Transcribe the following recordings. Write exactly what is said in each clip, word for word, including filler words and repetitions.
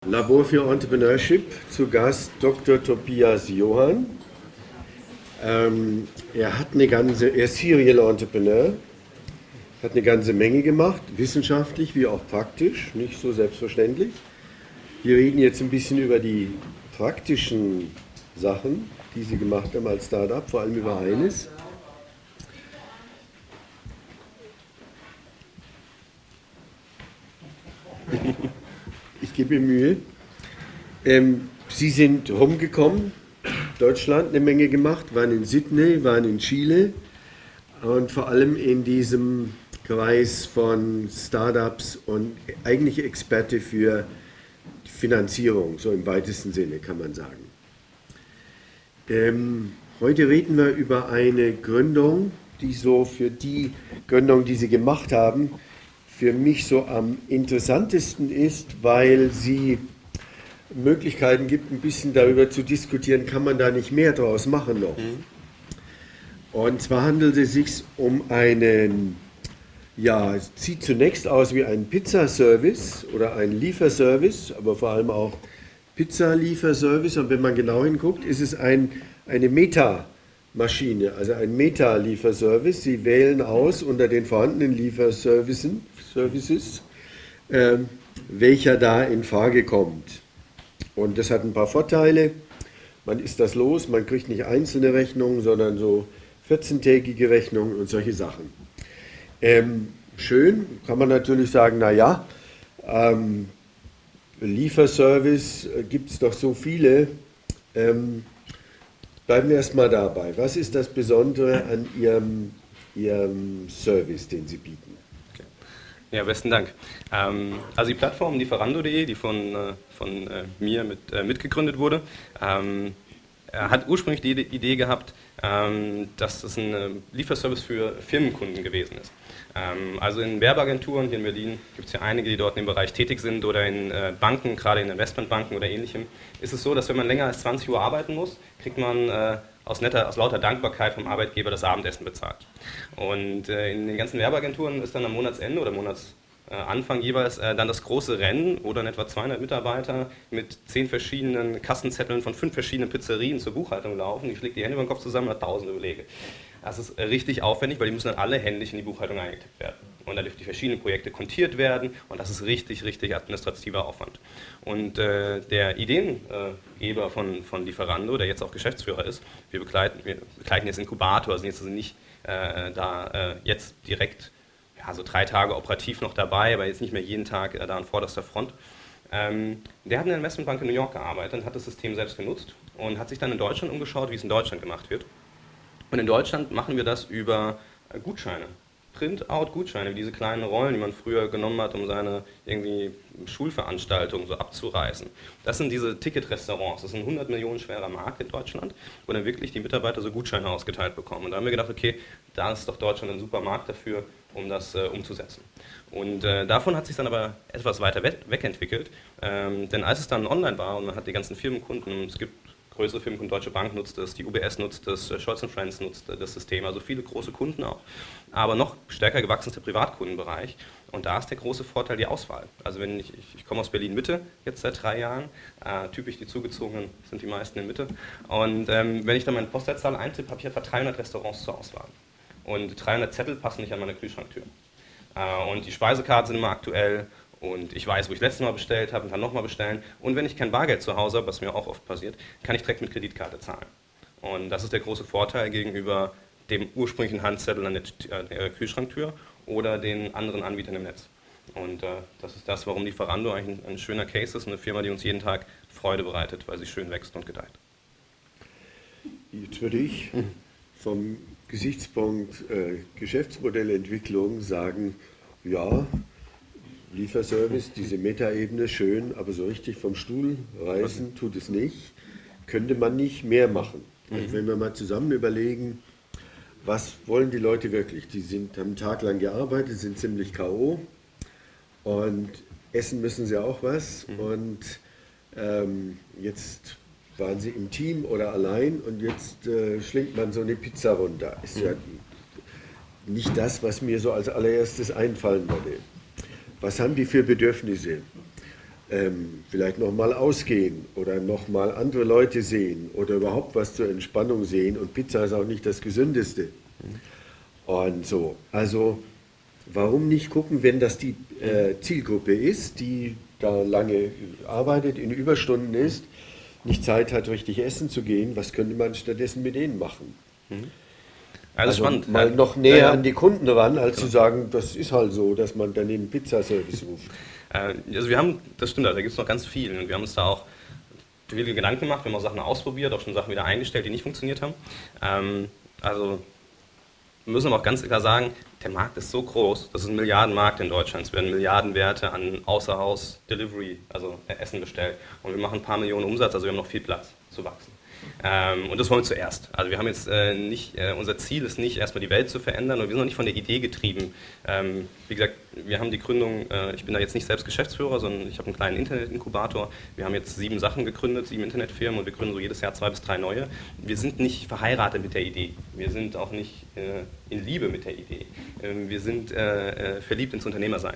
Labor für Entrepreneurship, zu Gast Doktor Tobias Johann. Ähm, er hat eine ganze, er ist Serial Entrepreneur, hat eine ganze Menge gemacht, wissenschaftlich wie auch praktisch, nicht so selbstverständlich. Wir reden jetzt ein bisschen über die praktischen Sachen, die Sie gemacht haben als Startup, vor allem über eines. Ich gebe mir Mühe. Ähm, Sie sind rumgekommen, Deutschland eine Menge gemacht, waren in Sydney, waren in Chile und vor allem in diesem Kreis von Startups und eigentlich Experte für Finanzierung, so im weitesten Sinne kann man sagen. Ähm, heute reden wir über eine Gründung, die so für die Gründung, die Sie gemacht haben, für mich so am interessantesten ist, weil sie Möglichkeiten gibt, ein bisschen darüber zu diskutieren, kann man da nicht mehr draus machen noch. Mhm. Und zwar handelt es sich um einen, ja, es sieht zunächst aus wie ein Pizzaservice oder ein Lieferservice, aber vor allem auch Pizzalieferservice. Und wenn man genau hinguckt, ist es ein, eine Meta-Maschine, also ein Meta-Lieferservice. Sie wählen aus unter den vorhandenen Lieferservices, Services, äh, welcher da in Frage kommt. Und das hat ein paar Vorteile. Man ist das los, man kriegt nicht einzelne Rechnungen, sondern so vierzehntägige Rechnungen und solche Sachen. Ähm, schön, kann man natürlich sagen, naja, ähm, Lieferservice äh, gibt es doch so viele. Ähm, bleiben wir erstmal dabei. Was ist das Besondere an Ihrem, Ihrem Service, den Sie bieten? Ja, besten Dank. Ähm, also die Plattform Lieferando punkt de, die von, äh, von äh, mir mit, äh, mitgegründet wurde, ähm, hat ursprünglich die Idee gehabt, ähm, dass es ein äh, Lieferservice für Firmenkunden gewesen ist. Ähm, also in Werbeagenturen hier in Berlin gibt es ja einige, die dort in dem Bereich tätig sind oder in äh, Banken, gerade in Investmentbanken oder ähnlichem, ist es so, dass wenn man länger als zwanzig Uhr arbeiten muss, kriegt man äh, aus, netter, aus lauter Dankbarkeit vom Arbeitgeber das Abendessen bezahlt. Und äh, in den ganzen Werbeagenturen ist dann am Monatsende oder Monatsanfang jeweils äh, dann das große Rennen, wo dann etwa zweihundert Mitarbeiter mit zehn verschiedenen Kassenzetteln von fünf verschiedenen Pizzerien zur Buchhaltung laufen. Die schlägt die Hände über den Kopf zusammen und hat tausende Belege. Das ist richtig aufwendig, weil die müssen dann alle händisch in die Buchhaltung eingetippt werden. Und dann dürfen die verschiedenen Projekte kontiert werden und das ist richtig, richtig administrativer Aufwand. Und äh, der Ideengeber von, von Lieferando, der jetzt auch Geschäftsführer ist, wir begleiten, wir begleiten jetzt Inkubator, sind jetzt also nicht äh, da äh, jetzt direkt ja, so drei Tage operativ noch dabei, aber jetzt nicht mehr jeden Tag äh, da an vorderster Front. Ähm, der hat in der Investmentbank in New York gearbeitet und hat das System selbst genutzt und hat sich dann in Deutschland umgeschaut, wie es in Deutschland gemacht wird. Und in Deutschland machen wir das über äh, Gutscheine. Print-out-Gutscheine, wie diese kleinen Rollen, die man früher genommen hat, um seine irgendwie Schulveranstaltungen so abzureißen. Das sind diese Ticket-Restaurants, das ist ein hundert Millionen schwerer Markt in Deutschland, wo dann wirklich die Mitarbeiter so Gutscheine ausgeteilt bekommen. Und da haben wir gedacht, okay, da ist doch Deutschland ein super Markt dafür, um das äh, umzusetzen. Und äh, davon hat sich dann aber etwas weiter we wegentwickelt, ähm, denn als es dann online war und man hat die ganzen Firmenkunden, es gibt größere Firmenkunden, Deutsche Bank nutzt das, die U B S nutzt das, Scholz und Friends nutzt das System, also viele große Kunden auch. Aber noch stärker gewachsen ist der Privatkundenbereich und da ist der große Vorteil die Auswahl. Also wenn ich, ich, ich komme aus Berlin-Mitte jetzt seit drei Jahren, äh, typisch die Zugezogenen sind die meisten in Mitte und ähm, wenn ich dann meine Postleitzahl eintippe, habe ich etwa dreihundert Restaurants zur Auswahl und dreihundert Zettel passen nicht an meine Kühlschranktür. Äh, und die Speisekarten sind immer aktuell. Und ich weiß, wo ich letztes Mal bestellt habe und kann nochmal bestellen. Und wenn ich kein Bargeld zu Hause habe, was mir auch oft passiert, kann ich direkt mit Kreditkarte zahlen. Und das ist der große Vorteil gegenüber dem ursprünglichen Handzettel an der Kühlschranktür oder den anderen Anbietern im Netz. Und äh, das ist das, warum Lieferando eigentlich ein, ein schöner Case ist, eine Firma, die uns jeden Tag Freude bereitet, weil sie schön wächst und gedeiht. Jetzt würde ich vom Gesichtspunkt äh, Geschäftsmodellentwicklung sagen, ja, Lieferservice, diese Metaebene, schön, aber so richtig vom Stuhl reißen tut es nicht. Könnte man nicht mehr machen. Und wenn wir mal zusammen überlegen, was wollen die Leute wirklich? Die sind, haben einen Tag lang gearbeitet, sind ziemlich K O und essen müssen sie auch was. Und ähm, jetzt waren sie im Team oder allein und jetzt äh, schlingt man so eine Pizza runter. Ist ja nicht das, was mir so als allererstes einfallen würde. Was haben die für Bedürfnisse? ähm, vielleicht nochmal ausgehen oder nochmal andere Leute sehen oder überhaupt was zur Entspannung sehen. Und Pizza ist auch nicht das Gesündeste. Und so, also warum nicht gucken, wenn das die äh, Zielgruppe ist, die da lange arbeitet, in Überstunden ist, nicht Zeit hat, richtig essen zu gehen, was könnte man stattdessen mit denen machen? Also, Also spannend. mal Ja. noch näher Ja, ja. an die Kunden ran, als zu sagen, das ist halt so, dass man daneben Pizzaservice ruft. Äh, Also wir haben, das stimmt, da gibt es noch ganz viel. Und wir haben uns da auch viele Gedanken gemacht, wir haben auch Sachen ausprobiert, auch schon Sachen wieder eingestellt, die nicht funktioniert haben. Ähm, also wir müssen aber auch ganz klar sagen, der Markt ist so groß, das ist ein Milliardenmarkt in Deutschland. Es werden Milliardenwerte an Außerhaus-Delivery, also Essen bestellt. Und wir machen ein paar Millionen Umsatz, also wir haben noch viel Platz zu wachsen. Ähm, und das wollen wir zuerst. Also wir haben jetzt äh, nicht, äh, unser Ziel ist nicht, erstmal die Welt zu verändern, und wir sind noch nicht von der Idee getrieben. Ähm, wie gesagt, wir haben die Gründung, äh, ich bin da jetzt nicht selbst Geschäftsführer, sondern ich habe einen kleinen Internetinkubator. Wir haben jetzt sieben Sachen gegründet, sieben Internetfirmen, und wir gründen so jedes Jahr zwei bis drei neue. Wir sind nicht verheiratet mit der Idee. Wir sind auch nicht äh, in Liebe mit der Idee. Ähm, wir sind äh, äh, verliebt ins Unternehmersein.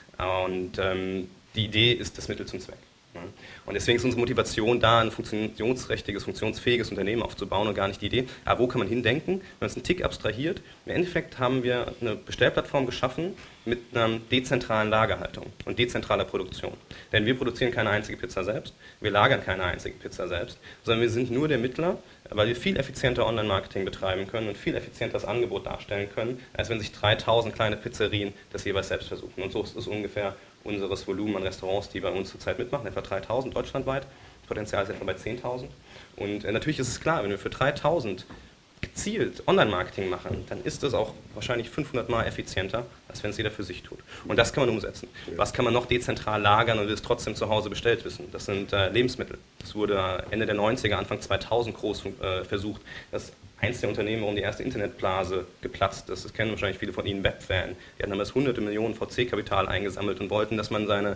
Und ähm, die Idee ist das Mittel zum Zweck. Und deswegen ist unsere Motivation da, ein funktionsträchtiges, funktionsfähiges Unternehmen aufzubauen und gar nicht die Idee, aber wo kann man hindenken, wenn man es einen Tick abstrahiert. Im Endeffekt haben wir eine Bestellplattform geschaffen mit einer dezentralen Lagerhaltung und dezentraler Produktion. Denn wir produzieren keine einzige Pizza selbst, wir lagern keine einzige Pizza selbst, sondern wir sind nur der Mittler, weil wir viel effizienter Online-Marketing betreiben können und viel effizienter das Angebot darstellen können, als wenn sich dreitausend kleine Pizzerien das jeweils selbst versuchen. Und so ist es ungefähr unseres Volumen an Restaurants, die bei uns zurzeit mitmachen, etwa dreitausend deutschlandweit. Das Potenzial ist etwa bei zehntausend. Und äh, natürlich ist es klar, wenn wir für dreitausend gezielt Online-Marketing machen, dann ist das auch wahrscheinlich fünfhundert Mal effizienter, als wenn es jeder für sich tut. Und das kann man umsetzen. Was kann man noch dezentral lagern und will es trotzdem zu Hause bestellt wissen? Das sind äh, Lebensmittel. Das wurde Ende der neunziger, Anfang zweitausend groß äh, versucht. Das eins der Unternehmen, warum die erste Internetblase geplatzt ist. Das kennen wahrscheinlich viele von Ihnen, Webfan. Die hatten damals hunderte Millionen V C-Kapital eingesammelt und wollten, dass man seine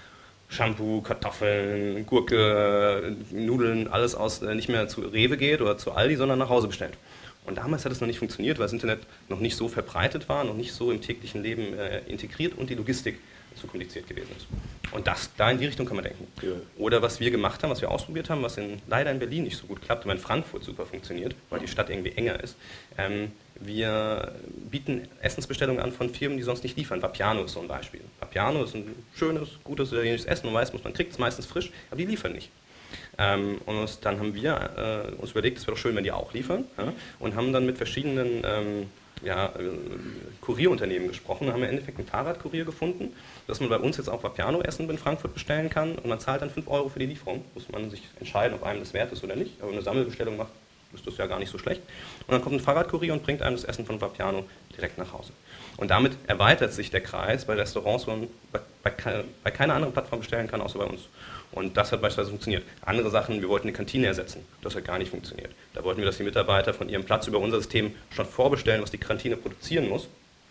Shampoo, Kartoffeln, Gurke, Nudeln, alles aus äh, nicht mehr zu Rewe geht oder zu Aldi, sondern nach Hause bestellt. Und damals hat es noch nicht funktioniert, weil das Internet noch nicht so verbreitet war, noch nicht so im täglichen Leben äh, integriert und die Logistik zu kompliziert gewesen ist. Und das, da in die Richtung kann man denken. Ja. Oder was wir gemacht haben, was wir ausprobiert haben, was in, leider in Berlin nicht so gut klappt, aber in Frankfurt super funktioniert, weil die Stadt irgendwie enger ist. Ähm, wir bieten Essensbestellungen an von Firmen, die sonst nicht liefern. Vapiano ist so ein Beispiel. Vapiano ist ein schönes, gutes italienisches Essen, man weiß, man kriegt es meistens frisch, aber die liefern nicht. Ähm, und uns, dann haben wir äh, uns überlegt, es wäre doch schön, wenn die auch liefern, ja, und haben dann mit verschiedenen ähm, ja, äh, Kurierunternehmen gesprochen und haben im Endeffekt einen Fahrradkurier gefunden, dass man bei uns jetzt auch Vapiano-Essen in Frankfurt bestellen kann, und man zahlt dann fünf Euro für die Lieferung. Muss man sich entscheiden, ob einem das wert ist oder nicht, aber wenn eine Sammelbestellung macht, ist das ja gar nicht so schlecht. Und dann kommt ein Fahrradkurier und bringt einem das Essen von Vapiano direkt nach Hause. Und damit erweitert sich der Kreis bei Restaurants, wo man bei, bei, bei keiner anderen Plattform bestellen kann, außer bei uns. Und das hat beispielsweise funktioniert. Andere Sachen, wir wollten eine Kantine ersetzen. Das hat gar nicht funktioniert. Da wollten wir, dass die Mitarbeiter von ihrem Platz über unser System schon vorbestellen, was die Kantine produzieren muss,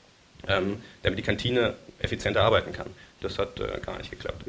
ähm, damit die Kantine effizienter arbeiten kann. Das hat äh, gar nicht geklappt.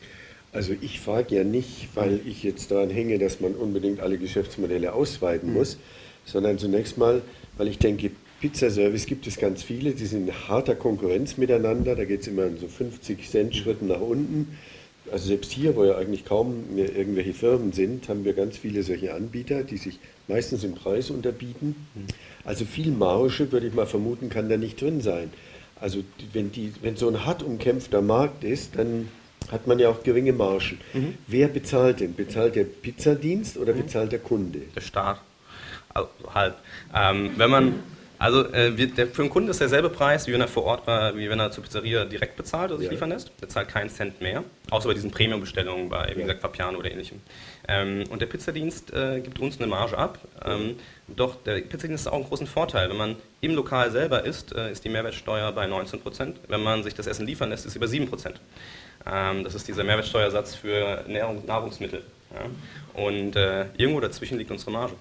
Also ich frage ja nicht, weil ich jetzt daran hänge, dass man unbedingt alle Geschäftsmodelle ausweiten muss, mhm. sondern zunächst mal, weil ich denke, Pizzaservice gibt es ganz viele, die sind in harter Konkurrenz miteinander, da geht es immer in so fünfzig Cent Schritten nach unten. Also selbst hier, wo ja eigentlich kaum mehr irgendwelche Firmen sind, haben wir ganz viele solche Anbieter, die sich meistens im Preis unterbieten. Also viel Marge, würde ich mal vermuten, kann da nicht drin sein. Also wenn, die, wenn so ein hart umkämpfter Markt ist, dann hat man ja auch geringe Margen. Mhm. Wer bezahlt denn? Bezahlt der Pizzadienst oder bezahlt der Kunde? Der Staat. Also halb. Ähm, wenn man... Also äh, wir, der, für den Kunden ist derselbe Preis, wie wenn er vor Ort war, wie wenn er zur Pizzeria direkt bezahlt oder sich ja. liefern lässt. Der zahlt keinen Cent mehr, außer bei diesen Premium-Bestellungen bei, wie ja. gesagt, Vapiano oder ähnlichem. Ähm, und der Pizzadienst äh, gibt uns eine Marge ab. Ähm, mhm. Doch der Pizzadienst hat auch einen großen Vorteil. Wenn man im Lokal selber isst, äh, ist die Mehrwertsteuer bei neunzehn Prozent. Wenn man sich das Essen liefern lässt, ist sie bei sieben Prozent. Ähm, das ist dieser Mehrwertsteuersatz für Nahrung, Nahrungsmittel. Ja? Und äh, irgendwo dazwischen liegt unsere Marge.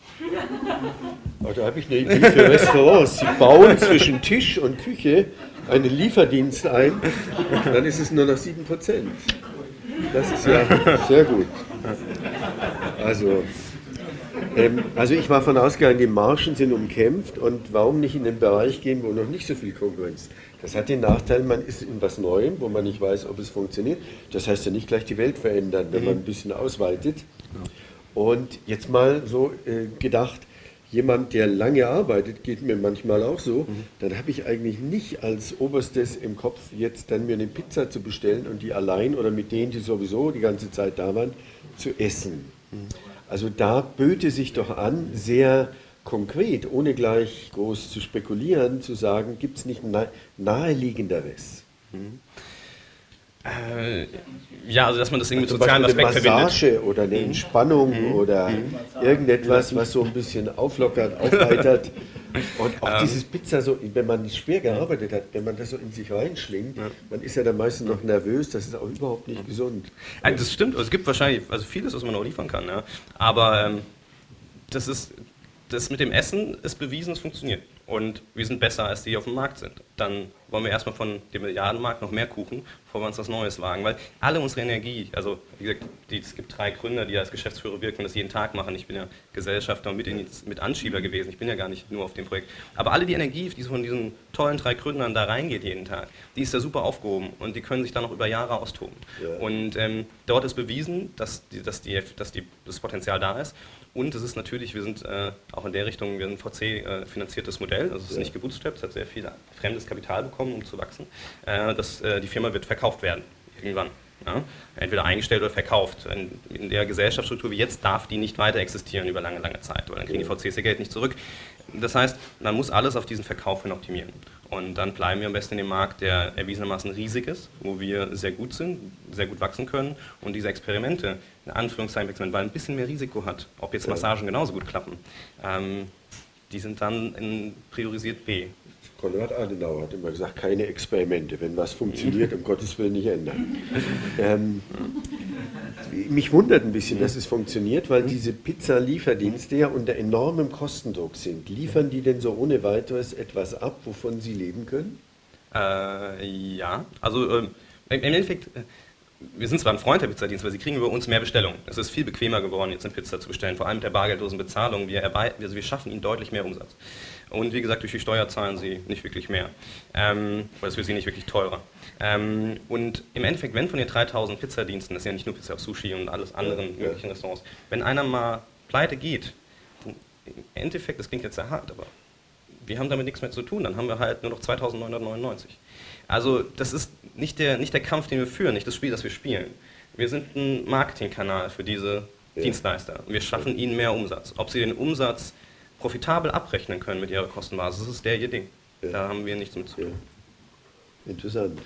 Oh, da habe ich eine Idee für Restaurants. Sie bauen zwischen Tisch und Küche einen Lieferdienst ein, und dann ist es nur noch sieben Prozent. Das ist ja sehr gut. Also, Ähm, also ich war von ausgegangen, die Margen sind umkämpft und warum nicht in den Bereich gehen, wo noch nicht so viel Konkurrenz ist. Das hat den Nachteil, man ist in was Neuem, wo man nicht weiß, ob es funktioniert. Das heißt ja nicht gleich die Welt verändern, wenn man ein bisschen ausweitet. Und jetzt mal so äh, gedacht, jemand, der lange arbeitet, geht mir manchmal auch so, dann habe ich eigentlich nicht als Oberstes im Kopf, jetzt dann mir eine Pizza zu bestellen und die allein oder mit denen, die sowieso die ganze Zeit da waren, zu essen. Also da böte sich doch an, sehr konkret, ohne gleich groß zu spekulieren, zu sagen, gibt es nicht nahe, naheliegenderes? Mhm. Äh, ja, also dass man das irgendwie Also mit sozialen Aspekt verbindet. Eine Massage verbindet. oder eine Entspannung mhm. oder mhm. irgendetwas, was so ein bisschen auflockert, aufheitert. Und auch ähm. dieses Pizza, so, wenn man schwer gearbeitet hat, wenn man das so in sich reinschlingt, ja. man ist ja dann meistens noch nervös, das ist auch überhaupt nicht gesund. Also das stimmt, es gibt wahrscheinlich also vieles, was man auch liefern kann, ja. Aber ähm, das ist, das mit dem Essen ist bewiesen, es funktioniert. Und wir sind besser, als die, die auf dem Markt sind. Dann wollen wir erstmal von dem Milliardenmarkt noch mehr Kuchen, bevor wir uns was Neues wagen. Weil alle unsere Energie, also wie gesagt, die, es gibt drei Gründer, die als Geschäftsführer wirken und das jeden Tag machen. Ich bin ja Gesellschafter und mit, mit Anschieber gewesen. Ich bin ja gar nicht nur auf dem Projekt. Aber alle die Energie, die von diesen tollen drei Gründern da reingeht jeden Tag, die ist da super aufgehoben und die können sich dann noch über Jahre austoben. Ja. Und ähm, dort ist bewiesen, dass, die, dass, die, dass die, das Potenzial da ist. Und es ist natürlich, wir sind äh, auch in der Richtung, wir sind ein V C-finanziertes äh, Modell, also es ist ja. nicht gebootstrapped, es hat sehr viel fremdes Kapital bekommen, um zu wachsen. Äh, das, äh, die Firma wird verkauft werden, irgendwann. Ja? Entweder eingestellt oder verkauft. In, in der Gesellschaftsstruktur wie jetzt darf die nicht weiter existieren über lange, lange Zeit, weil dann kriegen die V Cs ihr Geld nicht zurück. Das heißt, man muss alles auf diesen Verkauf hin optimieren. Und dann bleiben wir am besten in dem Markt, der erwiesenermaßen riesig ist, wo wir sehr gut sind, sehr gut wachsen können und diese Experimente, in Anführungszeichen, weil ein bisschen mehr Risiko hat, ob jetzt Massagen genauso gut klappen, ähm, die sind dann in priorisiert B. Konrad Adenauer hat immer gesagt, keine Experimente, wenn was funktioniert, um Gottes Willen nicht ändern. Ähm, mich wundert ein bisschen, dass es funktioniert, weil diese Pizza-Lieferdienste ja unter enormem Kostendruck sind. Liefern die denn so ohne weiteres etwas ab, wovon sie leben können? Äh, ja, also ähm, im Endeffekt, äh, wir sind zwar ein Freund der Pizzadienst, weil sie kriegen über uns mehr Bestellungen. Es ist viel bequemer geworden, jetzt eine Pizza zu bestellen, vor allem mit der bargeldlosen Bezahlung. Wir, also wir schaffen ihnen deutlich mehr Umsatz. Und wie gesagt, durch die Steuer zahlen sie nicht wirklich mehr. Ähm, weil es für sie nicht wirklich teurer. Ähm, und im Endeffekt, wenn von den dreitausend Pizzadiensten, das ist ja nicht nur Pizza auf Sushi und alles anderen ja. möglichen Restaurants, wenn einer mal pleite geht, im Endeffekt, das klingt jetzt sehr hart, aber wir haben damit nichts mehr zu tun, dann haben wir halt nur noch zweitausendneunhundertneunundneunzig. Also das ist nicht der, nicht der Kampf, den wir führen, nicht das Spiel, das wir spielen. Wir sind ein Marketingkanal für diese ja. Dienstleister. Wir schaffen ihnen mehr Umsatz. Ob sie den Umsatz profitabel abrechnen können mit ihrer Kostenbasis, das ist der ihr Ding. Ja. Da haben wir nichts mit zu tun. Ja. Interessant.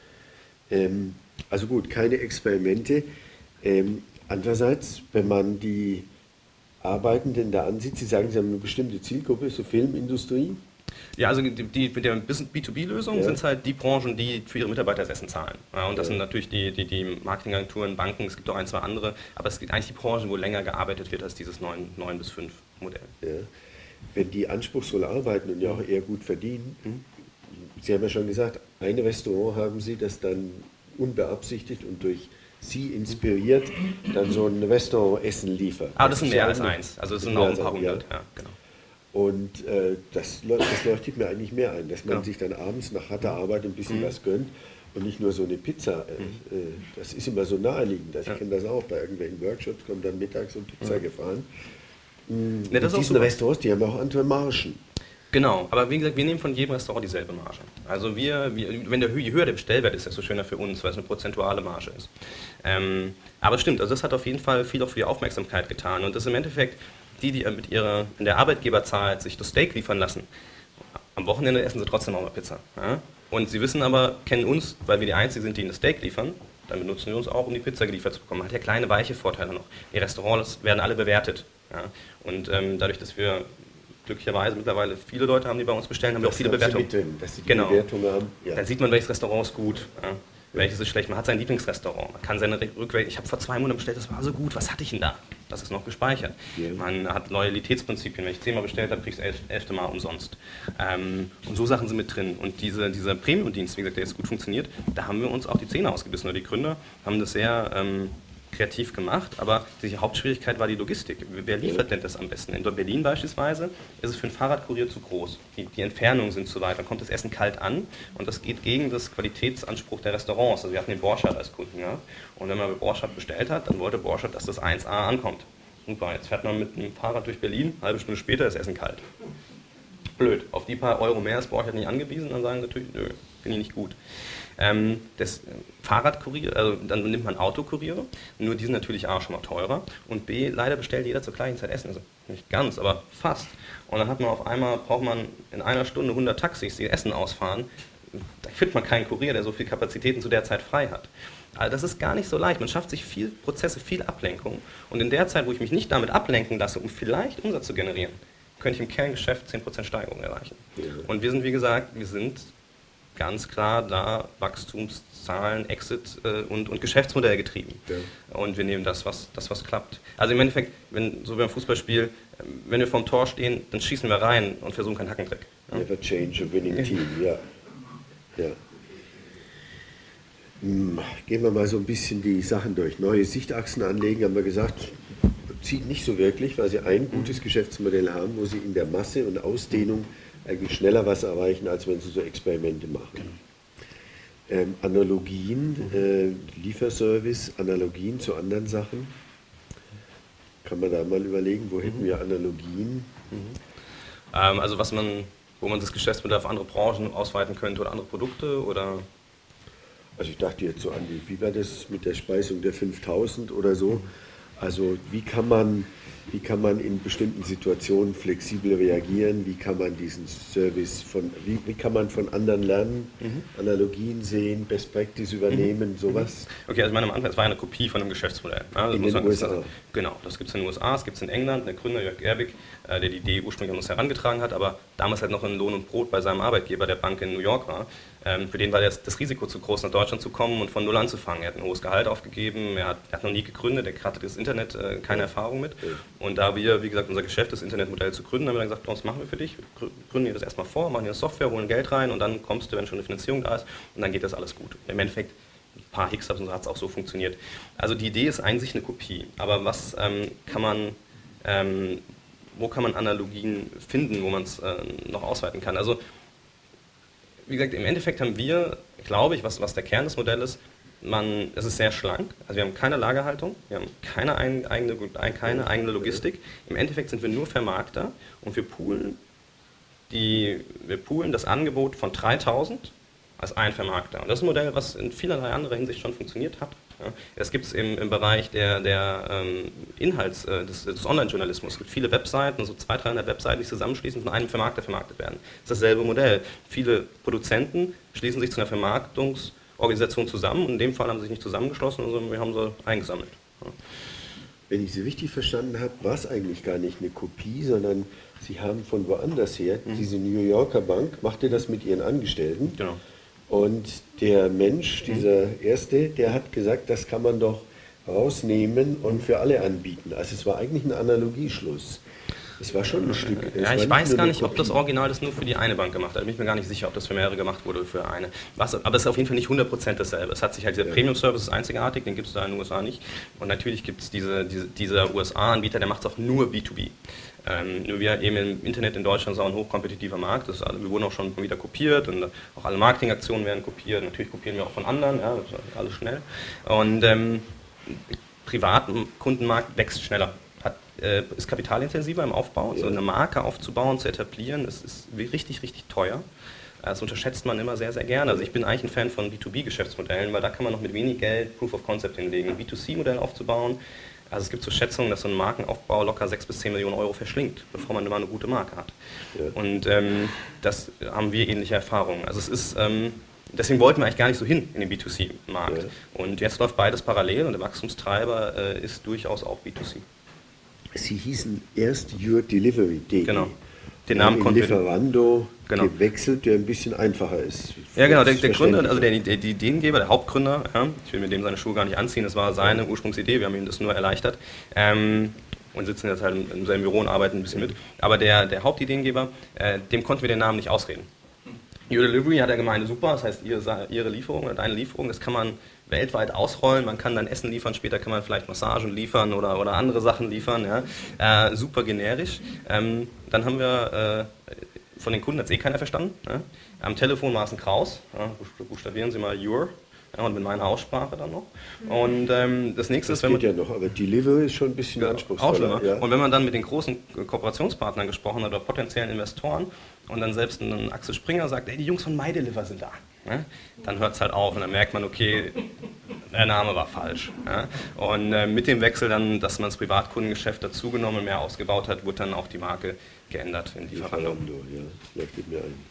Ähm, also gut, keine Experimente. Ähm, andererseits, wenn man die Arbeitenden da ansieht, Sie sagen, Sie haben eine bestimmte Zielgruppe, so Filmindustrie. Ja, also die, die, mit der B zwei B-Lösung ja. sind es halt die Branchen, die für ihre Mitarbeiter das Essen zahlen. Ja, und das ja. sind natürlich die, die, die Marketingagenturen, Banken, es gibt auch ein, zwei andere, aber es gibt eigentlich die Branchen, wo länger gearbeitet wird als dieses neun bis fünf Modell. Ja. Wenn die anspruchsvoll arbeiten und ja auch eher gut verdienen, mhm. Sie haben ja schon gesagt, ein Restaurant haben Sie, das dann unbeabsichtigt und durch Sie inspiriert, dann so ein Restaurantessen liefert. Aber das, das sind mehr als eins, also es sind auch ein paar hundert. Ja, genau. Und äh, das, das leuchtet mir eigentlich mehr ein, dass man genau. sich dann abends nach harter Arbeit ein bisschen mhm. was gönnt und nicht nur so eine Pizza. Äh, mhm. äh, das ist immer so naheliegend. Ich ja. kenne das auch bei irgendwelchen Workshops, kommt dann mittags und Pizza mhm. gefahren. Mhm. Ja, das diesen Restaurants, die haben auch andere Margen. Genau, aber wie gesagt, wir nehmen von jedem Restaurant dieselbe Marge. Also wir, wir wenn der, je höher der Bestellwert ist, desto schöner für uns, weil es eine prozentuale Marge ist. Ähm, aber stimmt, also das hat auf jeden Fall viel auch für die Aufmerksamkeit getan. Und das ist im Endeffekt die, die mit ihrer, in der Arbeitgeberzahlt sich das Steak liefern lassen. Am Wochenende essen sie trotzdem auch mal Pizza. Ja? Und sie wissen aber, kennen uns, weil wir die Einzigen sind, die ein Steak liefern, dann benutzen wir uns auch, um die Pizza geliefert zu bekommen. Man hat ja kleine, weiche Vorteile noch. Die Restaurants werden alle bewertet. Ja? Und ähm, dadurch, dass wir glücklicherweise mittlerweile viele Leute haben, die bei uns bestellen, haben wir auch viele Bewertungen. Drin, dass sie die genau. Bewertungen haben. Ja. Dann sieht man, welches Restaurant ist gut, ja. welches ist schlecht. Man hat sein Lieblingsrestaurant. Man kann seine Rückwelt. Ich habe vor zwei Monaten bestellt, das war so gut. Was hatte ich denn da? Das ist noch gespeichert. Ja. Man hat Loyalitätsprinzipien. Wenn ich zehnmal bestellt habe, kriege ich das elfte Mal umsonst. Ähm, und so Sachen sind mit drin. Und diese, dieser Premium-Dienst, wie gesagt, der jetzt gut funktioniert, da haben wir uns auch die Zähne ausgebissen. Oder die Gründer haben das sehr ähm, kreativ gemacht, aber die Hauptschwierigkeit war die Logistik. Wer liefert denn das am besten? In Berlin beispielsweise ist es für einen Fahrradkurier zu groß. Die, die Entfernungen sind zu weit, dann kommt das Essen kalt an und das geht gegen das Qualitätsanspruch der Restaurants. Also wir hatten den Borchardt als Kunden, ja? Und wenn man bei Borchardt bestellt hat, dann wollte Borchardt, dass das eins A ankommt. Super, jetzt fährt man mit einem Fahrrad durch Berlin, eine halbe Stunde später ist Essen kalt. Blöd, auf die paar Euro mehr ist Borchardt nicht angewiesen, dann sagen sie natürlich, nö, finde ich nicht gut. Ähm, das Fahrradkurier, also dann nimmt man Autokuriere, nur die sind natürlich A schon mal teurer und B, leider bestellt jeder zur gleichen Zeit Essen, also nicht ganz, aber fast. Und dann hat man auf einmal, braucht man in einer Stunde hundert Taxis, die Essen ausfahren, da findet man keinen Kurier, der so viel Kapazitäten zu der Zeit frei hat. Also das ist gar nicht so leicht, man schafft sich viel Prozesse, viel Ablenkung und in der Zeit, wo ich mich nicht damit ablenken lasse, um vielleicht Umsatz zu generieren, könnte ich im Kerngeschäft zehn Prozent Steigerung erreichen. Und wir sind, wie gesagt, wir sind ganz klar da Wachstumszahlen, Exit äh, und, und Geschäftsmodell getrieben. Ja. Und wir nehmen das was, das, was klappt. Also im Endeffekt, wenn, so wie beim Fußballspiel, wenn wir vorm Tor stehen, dann schießen wir rein und versuchen keinen Hackentrick. Ja? Never change a winning team, ja. ja. Hm, gehen wir mal so ein bisschen die Sachen durch. Neue Sichtachsen anlegen, haben wir gesagt, zieht nicht so wirklich, weil sie ein gutes Geschäftsmodell haben, wo sie in der Masse und Ausdehnung eigentlich schneller was erreichen, als wenn sie so Experimente machen. Genau. Ähm, Analogien, äh, Lieferservice, Analogien zu anderen Sachen. Kann man da mal überlegen, wo hätten wir Analogien? Mhm. Ähm, also was man, wo man das Geschäftsmodell auf andere Branchen ausweiten könnte oder andere Produkte oder? Also ich dachte jetzt so an die, wie war das mit der Speisung der fünftausend oder so? Also wie kann man, wie kann man in bestimmten Situationen flexibel reagieren? Wie kann man diesen Service von, wie, wie kann man von anderen lernen, mhm. Analogien sehen, Best Practice übernehmen, mhm. sowas? Okay, also meine Anfang, es war eine Kopie von einem Geschäftsmodell. Also in den man, U S A? Das, genau, das gibt es in den U S A, es gibt es in England. Der Gründer Jörg Erbig, äh, der die Idee ursprünglich an uns herangetragen hat, aber damals halt noch in Lohn und Brot bei seinem Arbeitgeber, der Bank in New York war. Ähm, für den war das, das Risiko zu groß, nach Deutschland zu kommen und von Null anzufangen. Er hat ein hohes Gehalt aufgegeben, er hat, er hat noch nie gegründet, er hatte das Internet äh, keine Erfahrung mit. Und da wir, wie gesagt, unser Geschäft, das Internetmodell zu gründen, haben wir dann gesagt, was machen wir für dich? Wir gründen dir das erstmal vor, machen dir eine Software, holen Geld rein und dann kommst du, wenn schon eine Finanzierung da ist, und dann geht das alles gut. Im Endeffekt, ein paar Hiccups und so hat es auch so funktioniert. Also die Idee ist eigentlich eine Kopie, aber was ähm, kann man, ähm, wo kann man Analogien finden, wo man es äh, noch ausweiten kann? Also wie gesagt, im Endeffekt haben wir, glaube ich, was, was der Kern des Modells ist, man, es ist sehr schlank, also wir haben keine Lagerhaltung, wir haben keine eigene, keine eigene Logistik. Im Endeffekt sind wir nur Vermarkter und wir poolen, die, wir poolen das Angebot von dreitausend als ein Vermarkter. Und das ist ein Modell, was in vielerlei anderer Hinsicht schon funktioniert hat. Ja, das gibt es im, im Bereich der, der ähm, Inhalts, äh, des, des Online-Journalismus. Es gibt viele Webseiten, so zweihundert, dreihundert Webseiten, die zusammenschließen, von einem Vermarkter vermarktet werden. Das ist dasselbe Modell. Viele Produzenten schließen sich zu einer Vermarktungsorganisation zusammen und in dem Fall haben sie sich nicht zusammengeschlossen, sondern wir haben sie eingesammelt. Ja. Wenn ich Sie richtig verstanden habe, war es eigentlich gar nicht eine Kopie, sondern Sie haben von woanders her, mhm. diese New Yorker Bank, machte das mit ihren Angestellten. Genau. Und der Mensch, dieser Erste, der hat gesagt, das kann man doch rausnehmen und für alle anbieten. Also es war eigentlich ein Analogieschluss. Es war schon ein Stück. Ja, ich weiß gar nicht, ob das Original das nur für die eine Bank gemacht hat. Da bin ich mir gar nicht sicher, ob das für mehrere gemacht wurde oder für eine. Was, aber es ist auf jeden Fall nicht hundert Prozent dasselbe. Es hat sich halt, dieser ja. Premium-Service ist einzigartig, den gibt es da in den U S A nicht. Und natürlich gibt es diese, diese, dieser U S A-Anbieter, der macht es auch nur B zwei B. Ähm, nur wir eben im Internet in Deutschland sind auch ein hochkompetitiver Markt. Das ist, wir wurden auch schon wieder kopiert und auch alle Marketingaktionen werden kopiert. Natürlich kopieren wir auch von anderen, ja, das ist alles schnell. Und ähm, Privatkundenmarkt wächst schneller. Hat, äh, ist kapitalintensiver im Aufbau. So eine Marke aufzubauen, zu etablieren, das ist richtig, richtig teuer. Das unterschätzt man immer sehr, sehr gerne. Also ich bin eigentlich ein Fan von B zwei B-Geschäftsmodellen, weil da kann man noch mit wenig Geld Proof of Concept hinlegen. Ein B zwei C-Modell aufzubauen, also es gibt so Schätzungen, dass so ein Markenaufbau locker sechs bis zehn Millionen Euro verschlingt, bevor man immer eine gute Marke hat. Ja. Und ähm, das haben wir ähnliche Erfahrungen. Also es ist, ähm, deswegen wollten wir eigentlich gar nicht so hin in den B zwei C-Markt. Ja. Und jetzt läuft beides parallel und der Wachstumstreiber äh, ist durchaus auch B zwei C. Sie hießen erst Your Delivery punkt de. Genau. Den Namen in konnten Lieferando genau. gewechselt, der ein bisschen einfacher ist. Ja, genau, der, der Gründer, also der, der, die Ideengeber, der Hauptgründer, ja, ich will mit dem seine Schuhe gar nicht anziehen, das war seine Ursprungsidee, wir haben ihm das nur erleichtert ähm, und sitzen jetzt halt in seinem Büro und arbeiten ein bisschen mit. Aber der, der Hauptideengeber, äh, dem konnten wir den Namen nicht ausreden. Your Delivery hat er gemeint, super, das heißt ihre, ihre Lieferung oder deine Lieferung, das kann man weltweit ausrollen. Man kann dann Essen liefern, später kann man vielleicht Massagen liefern oder, oder andere Sachen liefern. Ja. Äh, super generisch. Ähm, dann haben wir, äh, von den Kunden hat es eh keiner verstanden. Ja. Am Telefon war es ein Kraus. Ja. Buchstabieren Sie mal Your. Ja, und mit meiner Aussprache dann noch. Und ähm, das nächste das ist, wenn man... geht ja noch, aber Delivery ist schon ein bisschen ja, anspruchsvoller. Ja. Und wenn man dann mit den großen Kooperationspartnern gesprochen hat oder potenziellen Investoren und dann selbst ein Axel Springer sagt, ey, die Jungs von MyDeliver sind da, ne? Dann hört es halt auf und dann merkt man, okay, der Name war falsch. Ja? Und äh, mit dem Wechsel dann, dass man das Privatkundengeschäft dazugenommen und mehr ausgebaut hat, wurde dann auch die Marke geändert in Lieferando. Ja, das leuchtet mir ein.